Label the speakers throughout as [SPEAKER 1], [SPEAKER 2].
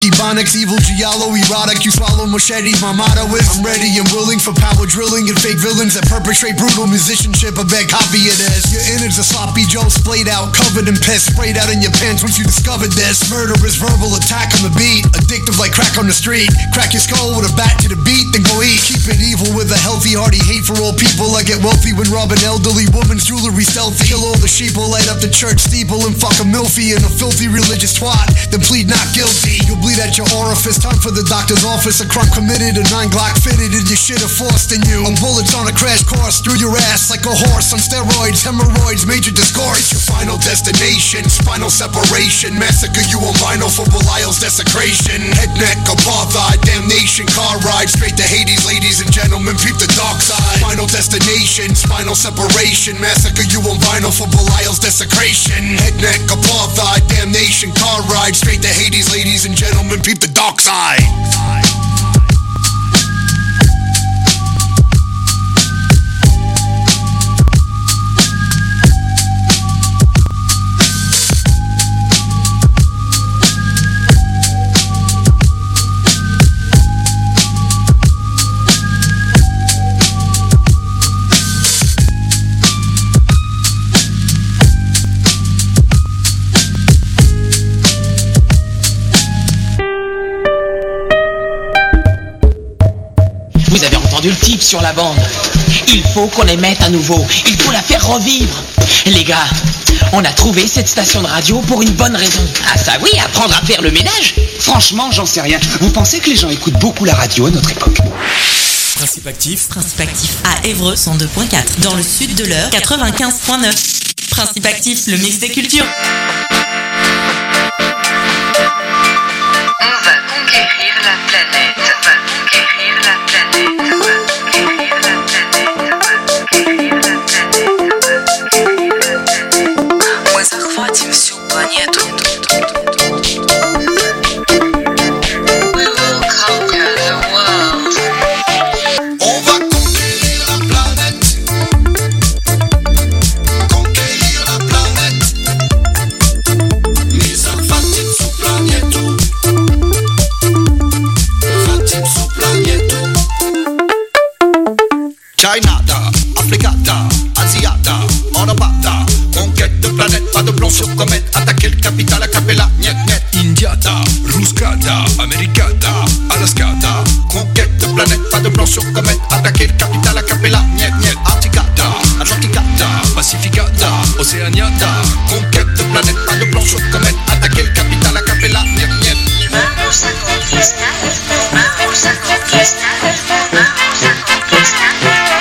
[SPEAKER 1] Ebonics, evil, giallo, erotic. You swallow machetes, my motto is I'm ready and willing for power drilling and fake villains that perpetrate brutal musicianship. A bad copy of this. Your innards are sloppy Joe, splayed out, covered in piss, sprayed out in your pants once you discovered this. Murderous verbal attack on the beat, addictive like crack on the street. Crack your skull with a bat to the beat, then go eat. Keep it evil with a healthy, hearty hate for all people. I get wealthy when rob an elderly woman's jewelry stealthy. Kill all the sheeple, light up the church steeple, and fuck a milfy and a filthy religious twat. Then plead not guilty. You'll bleed at your orifice, time for the doctor's office. A crime committed, a 9 Glock fitted, and your shit are forced in you. And bullets on a crash course through your ass like a horse on steroids. Hemorrhoids, major discourse. Your final destination, spinal separation. Massacre you on vinyl for Belial's desecration. Head, neck, apartheid, damnation. Car ride straight to Hades, ladies and gentlemen, peep the dark side. Final destination, spinal separation. Massacre you on vinyl for Belial's desecration. Head, neck, apartheid, damnation. Car ride straight to Hades, ladies and gentlemen, peep the dark side.
[SPEAKER 2] Vous avez entendu le type sur la bande. Il faut qu'on les mette à nouveau. Il faut la faire revivre. Les gars, on a trouvé cette station de radio pour une bonne raison. Ah ça oui, apprendre à faire le ménage.
[SPEAKER 3] Franchement, j'en sais rien. Vous pensez que les gens écoutent beaucoup la radio à notre époque?
[SPEAKER 4] Principe actif
[SPEAKER 5] à Évreux 102.4. Dans le sud de l'Eure 95.9. Principe actif, le mix des cultures.
[SPEAKER 6] On va conquérir la planète. On va conquérir la planète. On va conquérir la planète. On va conquérir la planète. On va conquérir la planète. Мы захватим всю планету. We will conquer the world.
[SPEAKER 1] On va conquérir la planète. Conquérir la planète. Мы захватим всю планету. Захватим всю планету. Chinata, Africata, Asiata, Orobata. Conquête de planète, pas de plomb sur comète. Attaquer le capital, Acapella, niet, niet. Indiata, Ruskata, Americata, Alaskata. Conquête de planète, pas de plomb sur comète. Attaquer le capital, Acapella, niet, niet. Arcticata, Atlanticata, Pacificata, Océaniata. Conquête de planète, pas de plomb sur comète. Attaquer le capital, Acapella, niet, niet.
[SPEAKER 6] Vamos a conquistar. Vamos a conquistar. Vamos a conquistar.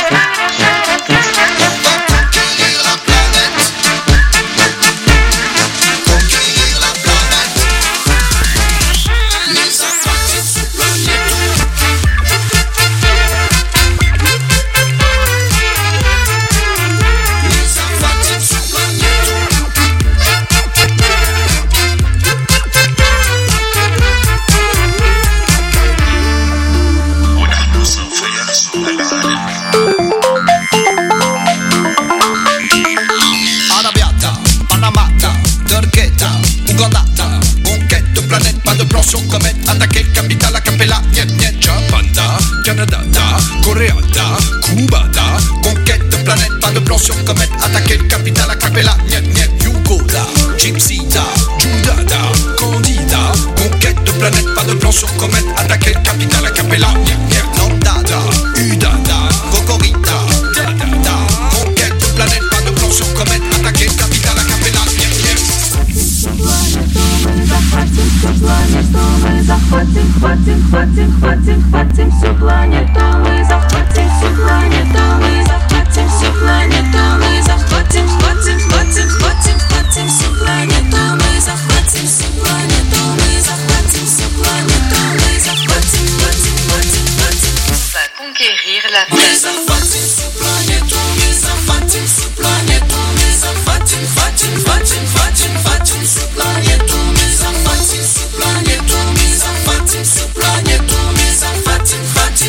[SPEAKER 1] Arabiata, Panamata, Turqueta, Ugandata. Conquête de planète, pas de plan sur comète. Attaquer le capital, Acapella, niet, niet. Japanda, Canadata, Coréata, Cubata. Conquête de planète, pas de plan sur comète. Attaquer le capital, Acapella, niet, niet. Yugola, Gypsita, Judada, Candida. Conquête de planète, pas de plan sur comète. Attaquer le capital, Acapella, niet, niet. Nordada, Udada, Cocorita, Dadada. Conquête de planète, pas de plan sur comète. Attaquer le capital, Acapella, niet, niet.
[SPEAKER 7] Захватим всю планету, мы захватим всю планету, мы захватим всю планету, мы захватим, схватим всю планету, мы захватим всю планету, мы захватим всю планету, мы захватим,
[SPEAKER 6] On va conquérir la planète.
[SPEAKER 7] мы захватим всю планету, мы захватим всю планету, мы захватим, всю планету, мы захватим всю планету, мы захватим всю планету, мы захватим,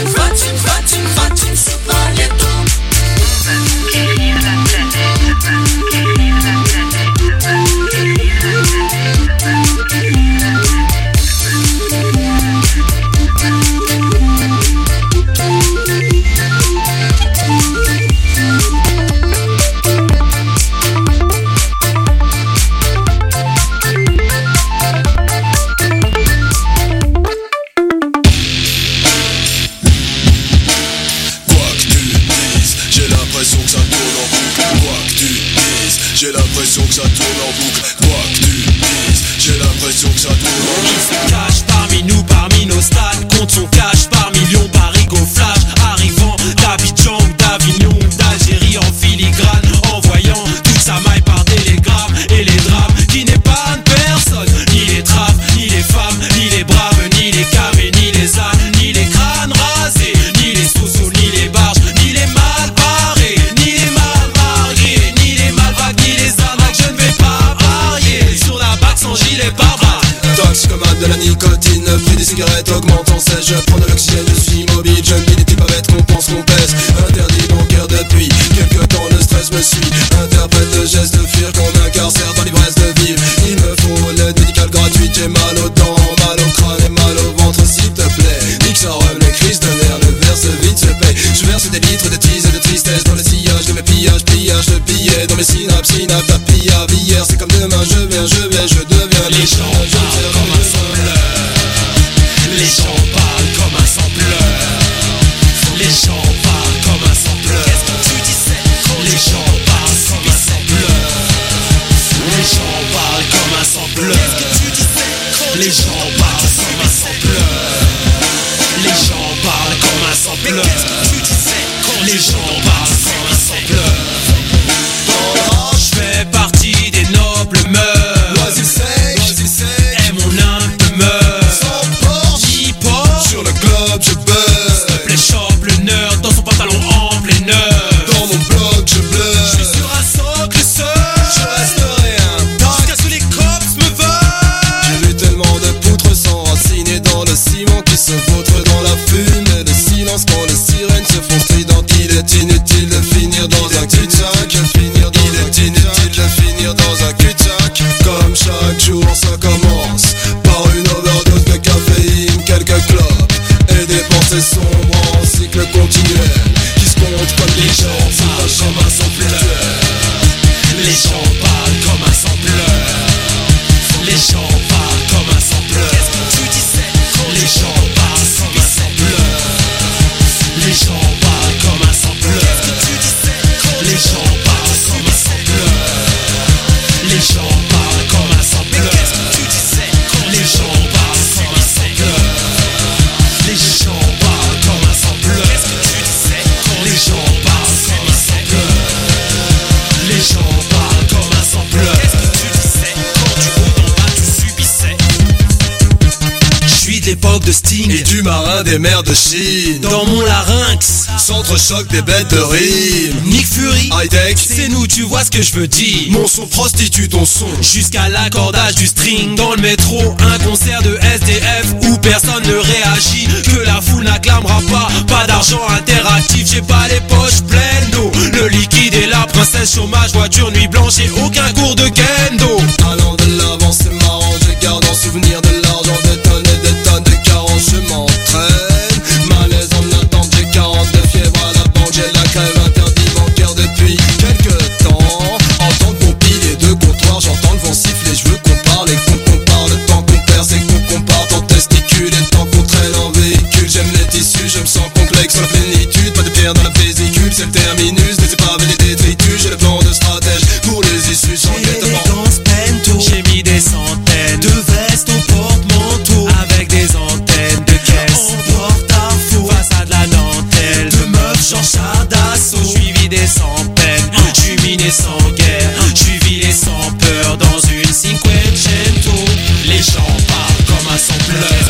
[SPEAKER 7] всю планету.
[SPEAKER 6] On va conquérir la planète. On va conquérir la planète. On va conquérir la planète. On va conquérir la planète.
[SPEAKER 8] bruit des cigarettes augmente en cesse. Je prends de l'oxygène, je suis immobile. Je me dis, n'est-il pas bête qu'on pense qu'on pèse? Interdit mon cœur depuis quelque temps, le stress me suit. Interprète le geste de fuir qu'on incarcère dans l'ivresse de vivre. Il me faut l'aide médicale gratuite. J'ai mal aux dents, mal au crâne et mal au ventre, s'il te plaît. Nique ça rêve, les crises de nerfs, le verse vite se paye. Je verse des litres de tease et de tristesse dans le sillage de mes pillages, pillage de billets dans mes synapses, synapses d'apillage. Hier c'est comme demain, je viens, je deviens.
[SPEAKER 9] Les gens parlent comme un sampleur. Les gens parlent comme un sampleur. Les gens parlent comme un sampleur. Qu'est-ce que tu disais? Les gens parlent comme un sampleur. Les gens parlent comme un sampleur. Qu'est-ce que tu disais? Les gens parlent comme un sampleur. Les gens parlent comme un sampleur. Qu'est-ce que tu disais? Les gens parlent comme un sampleur. Je fais partie des nobles mœurs.
[SPEAKER 8] Loisir sec,
[SPEAKER 9] et mon âme demeure.
[SPEAKER 8] sans Porsche,
[SPEAKER 9] Hip-hop,
[SPEAKER 8] sur le globe je buzz.
[SPEAKER 9] les chope le nerd dans son pantalon en plein heure.
[SPEAKER 8] Dans mon blog je
[SPEAKER 9] Je
[SPEAKER 8] bleu.
[SPEAKER 9] suis sur un socle seul.
[SPEAKER 8] Je resterai intact.
[SPEAKER 9] Jusqu'à ce que les cops me veulent.
[SPEAKER 8] J'ai vu tellement de poutres s'enraciner dans le ciment qui se vautrent dans la fumée. Le silence quand les sirènes se font stridentes. Il est inutile de finir dans un cul-de-sac. Il est inutile de finir dans un cul-de-sac. Comme chaque jour ça commence par une overdose de caféine, quelques clopes et des pensées sombres en cycle continuel qui se comptent comme des gens
[SPEAKER 9] parlent comme un sampleur. Les gens parlent comme un sampleur. Les gens parlent comme un sampleur. Qu'est-ce que tu disais? Les gens parlent comme un sampleur. Les gens parlent comme un sampleur. Qu'est-ce que tu disais? Les gens parlent comme un sampleur. Les gens parlent comme un sampleur. Qu'est-ce que tu disais? Les gens parlent comme un sampleur. Les gens parlent comme un sampleur. Qu'est-ce que tu disais? Les gens parlent comme un sampleur. Les gens parlent comme un sampleur. Qu'est-ce que tu disais? Quand du haut en bas tu subissais. Je suis de l'époque de Sting
[SPEAKER 8] et du marin des mers de Chine.
[SPEAKER 9] dans mon larynx.
[SPEAKER 8] Centre-choc des bêtes de rime.
[SPEAKER 9] Nick Fury,
[SPEAKER 8] High-tech,
[SPEAKER 9] c'est nous, tu vois ce que je veux dire.
[SPEAKER 8] mon son prostitue ton son.
[SPEAKER 9] Jusqu'à l'accordage du string dans le métro, un concert de SDF où personne ne réagit, que la foule n'acclamera pas d'argent interactif. J'ai pas les poches pleines d'eau, le liquide et la princesse, chômage, voiture, nuit blanche et aucun cours de kendo.
[SPEAKER 8] Allant de l'avant c'est marrant, je garde en souvenir de l'argent, des tonnes et des tonnes de carences, je m'entraîne. Malaise en attente, j'ai 42 fièvre à la banque, j'ai la crève, interdit bancaire depuis quelques temps. En tant que bon pilier de comptoir, j'entends le vent siffler, je veux qu'on parle et qu'on compare. Le temps qu'on perd c'est qu'on compare en testicule et le temps qu'on traîne en véhicule. J'aime les tissus, je me sens complexe en plénitude, pas de pierre dans la vésicule, c'est le terminus, des épaves et des détritus. J'ai le plan de stratège pour les issues sans guet-apens.
[SPEAKER 9] J'ai mis des centaines de vestes au porte-manteau avec des antennes de caisse en porte-à-faux, façade la dentelle de meufs genre char d'assaut. J'suis vidé sans peine, j'suis miné sans guerre, j'suis vidé sans peur dans une Cinquecento. Les gens parlent comme un sampleur.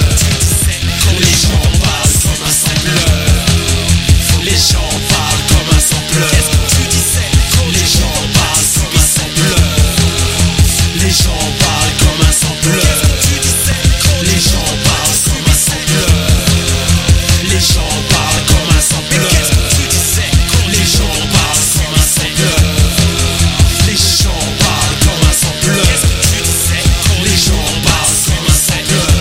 [SPEAKER 9] Les gens parlent comme un sampleur. Les gens parlent comme un sampleur. Qu'est-ce que tu disais? Les gens parlent comme un sampleur. Les gens parlent comme un sampleur. Qu'est-ce que tu disais? Les gens parlent comme un sampleur. Les gens parlent comme un sampleur. Qu'est-ce que tu disais? Les gens parlent comme un sampleur. Les gens parlent comme un sampleur. Qu'est-ce que tu disais? Les gens parlent comme un sampleur.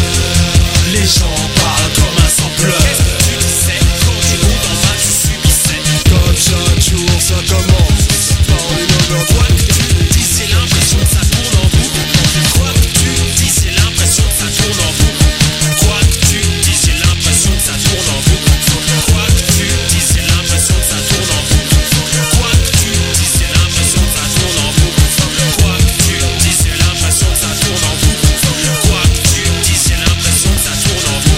[SPEAKER 9] Les gens parlent comme un sampleur. Qu'est-ce que tu disais? Quand du haut en bas tu subissais.
[SPEAKER 8] Comme chaque jour ça commence par une overdose.
[SPEAKER 9] Quoi que tu dis, c'est l'impression que ça tourne en boucle. Quoi que tu dis, c'est l'impression que ça tourne en boucle. Quoi que tu dis, c'est l'impression que ça tourne en boucle. Quoi que tu dis, c'est l'impression que ça tourne en boucle. Quoi que tu dis, c'est l'impression que ça tourne en boucle. Quoi que tu dis, c'est l'impression que ça tourne en boucle. Quoi que tu dis, c'est l'impression que ça tourne en boucle.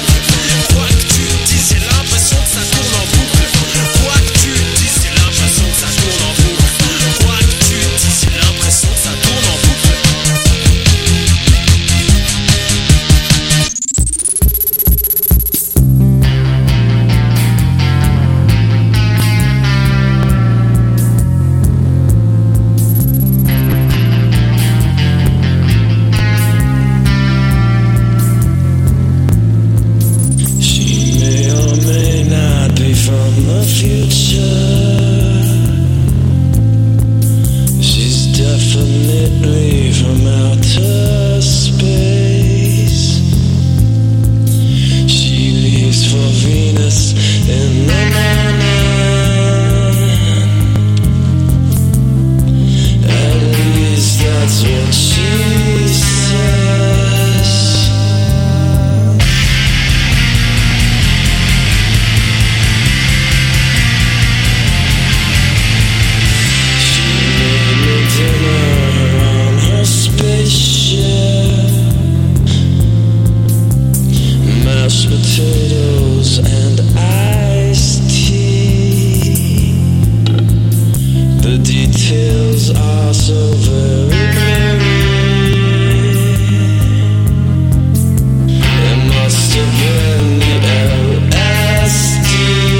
[SPEAKER 10] mashed potatoes and iced tea. The details are so very blurry. It must have been the LSD.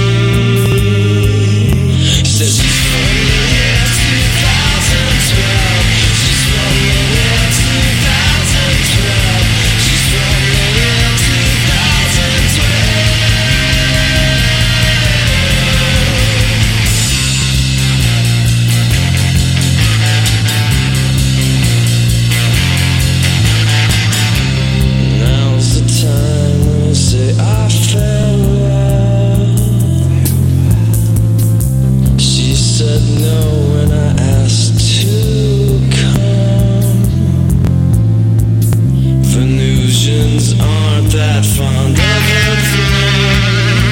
[SPEAKER 10] Says she's from the year 2012. She's from the year 2012. She's from the year 2012. Now's the time when you say I fell love. She said no when I asked to come. Venusians aren't that fond of her throat.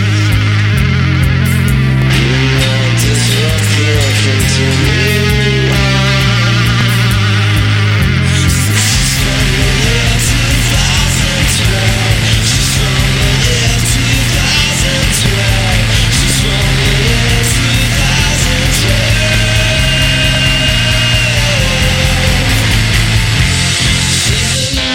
[SPEAKER 10] You might disrupt looking to me. She's from the year 2012. She's from the year 2012. She's from the year 2012. She's in the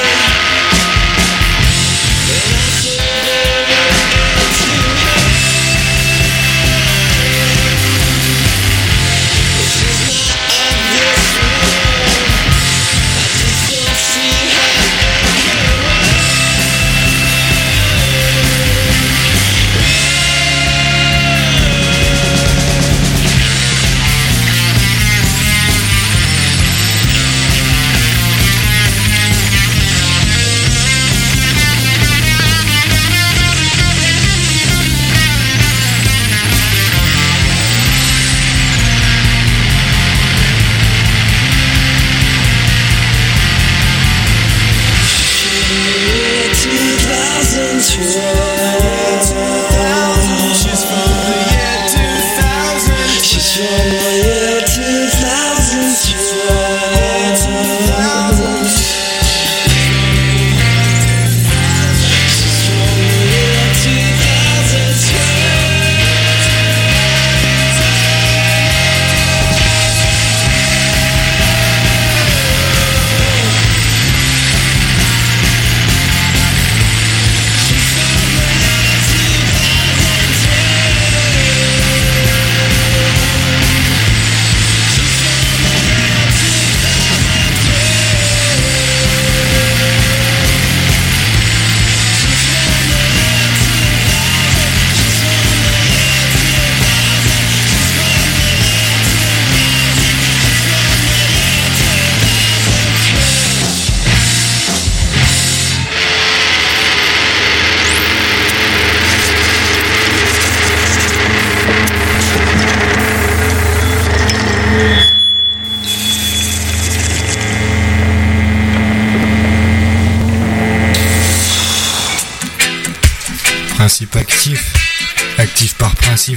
[SPEAKER 11] Principe actif, actif par principe.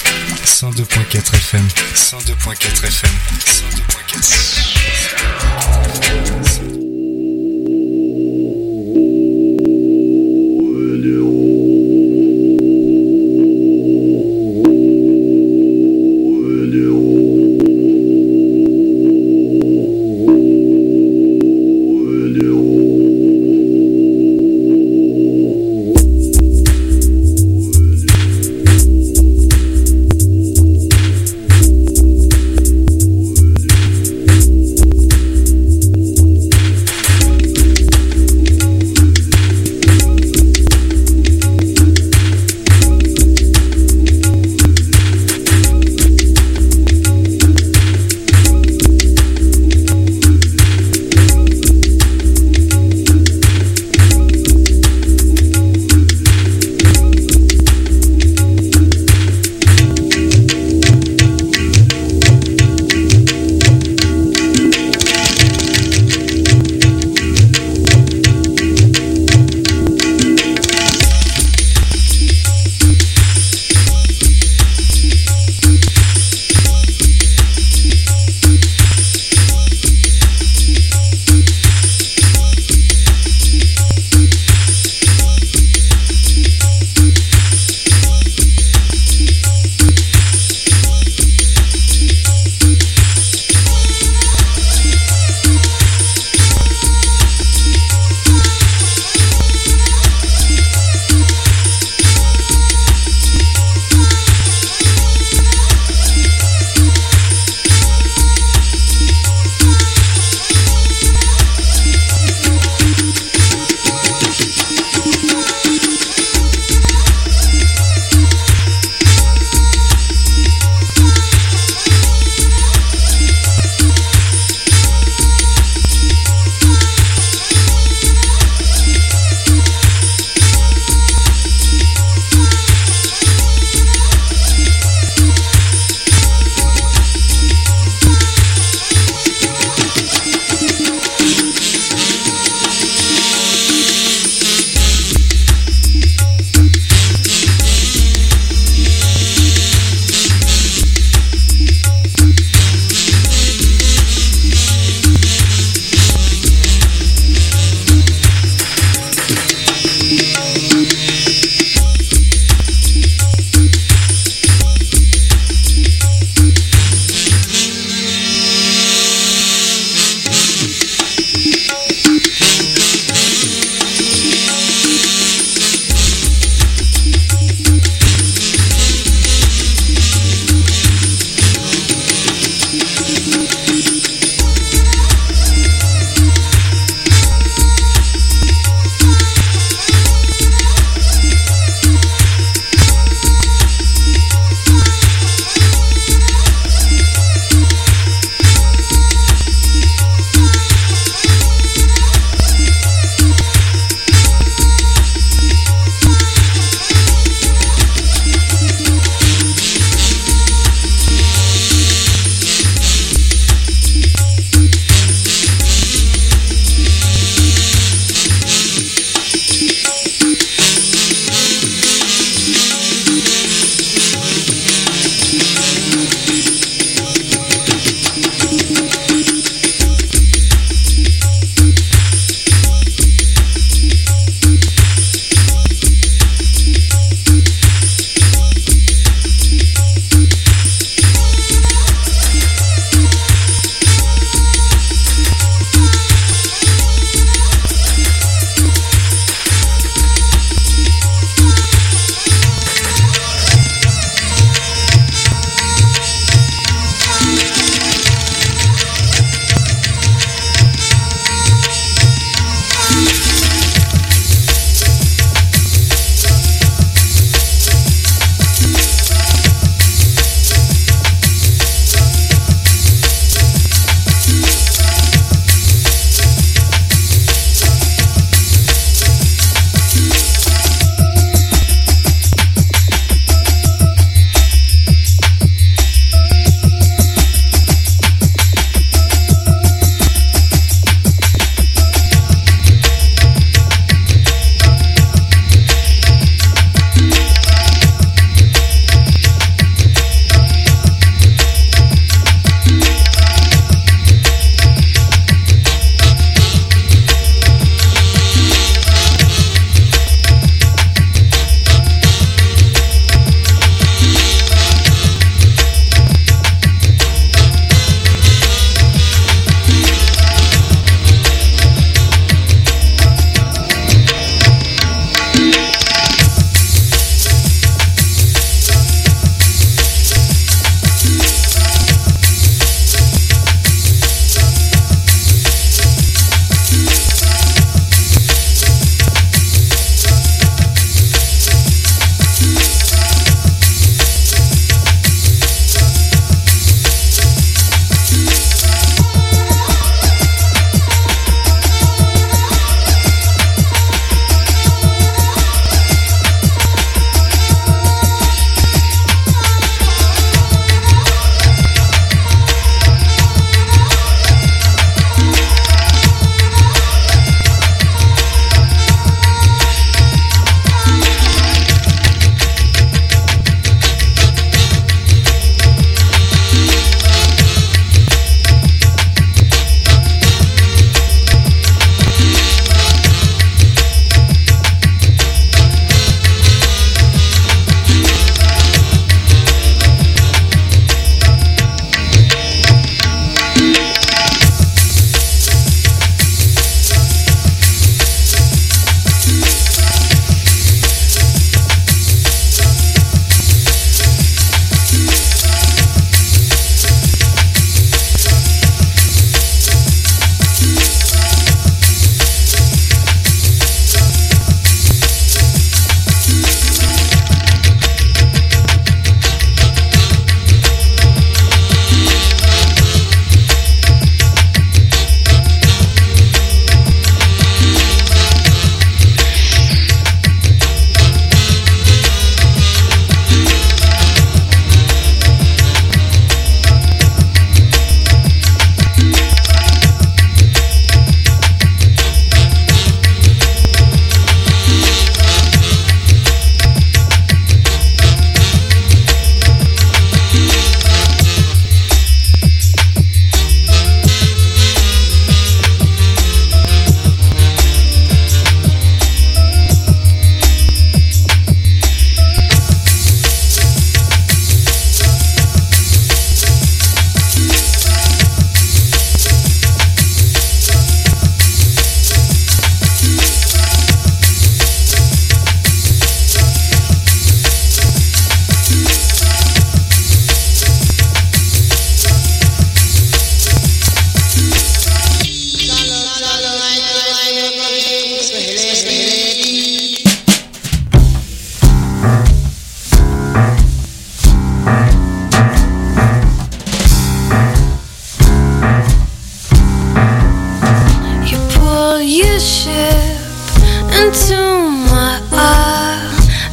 [SPEAKER 11] 102.4 FM, 102.4 FM, 102.4 FM.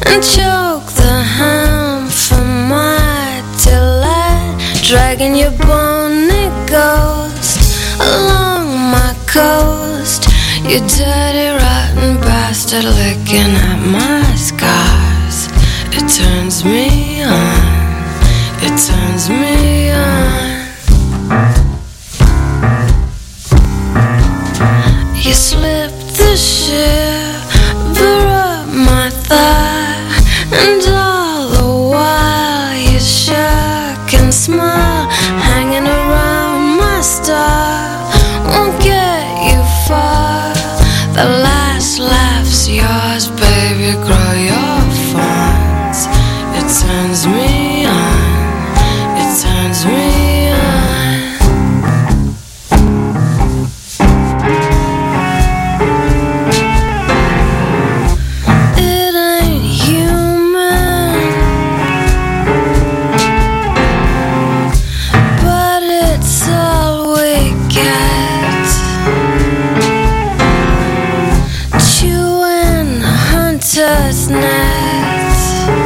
[SPEAKER 7] and choke the ham from my delight, dragging your bony ghost along my coast. You dirty rotten bastard, licking at my scars. It turns me on, it turns me on. You slipped the shiver up my thigh, and all the while you shook and smiled, hanging around my star. Won't get you far. The last laugh's yours, baby. Grow your fawns. It turns me on. It turns me on. It ain't human, but it's all we get. Chewing hunter's net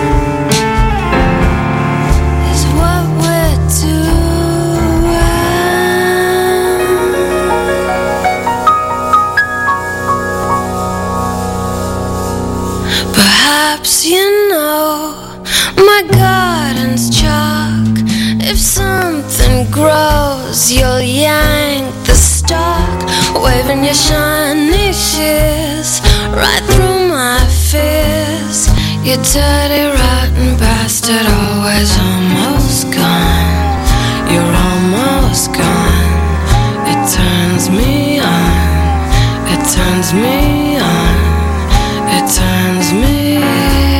[SPEAKER 7] is what we're doing. Perhaps you know my garden's chalk. If something grows, you'll yank the stalk, waving your shiny shears right through my fears. You dirty rotten bastard, always almost gone. You're almost gone. It turns me on. It turns me on. It turns me on.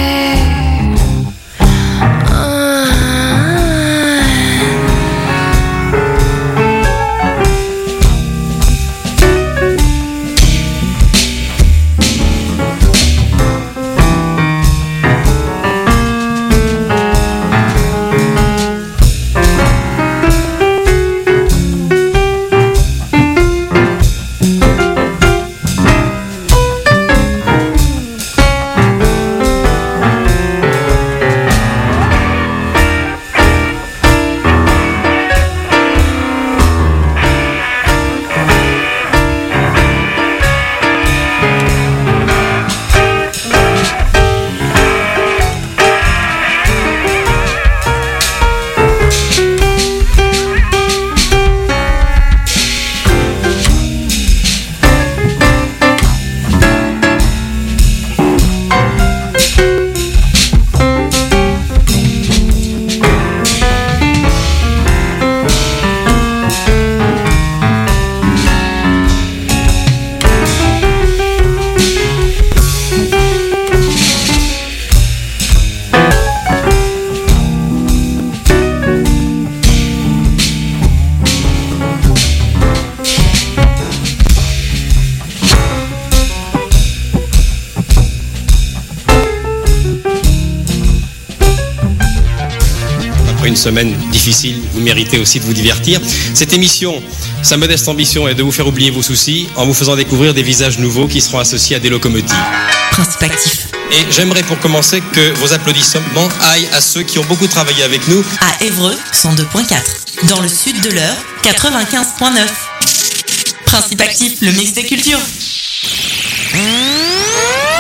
[SPEAKER 12] Une semaine difficile, vous méritez aussi de vous divertir. Cette émission, sa modeste ambition est de vous faire oublier vos soucis en vous faisant découvrir des visages nouveaux qui seront associés à des locomotives.
[SPEAKER 5] Principe actif.
[SPEAKER 12] Et j'aimerais pour commencer que vos applaudissements aillent à ceux qui ont beaucoup travaillé avec nous.
[SPEAKER 5] À Évreux, 102.4. Dans le sud de l'Eure, 95.9. Principe actif, le mix des cultures.